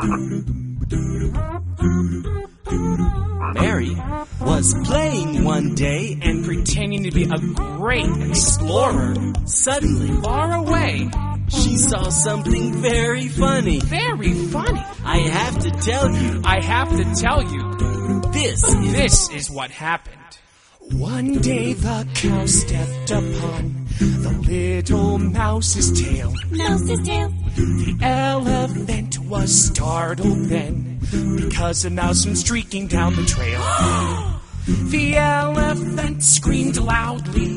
Mary was playing one day and pretending to be a great explorer. suddenly Far away. she saw something very funny. Very funny. I have to tell you, I have to tell you, this is what happened. One day the cow stepped upon the little mouse's tail. Mouse's tail. The elephant was startled then, because a mouse went streaking down the trail. The elephant screamed loudly.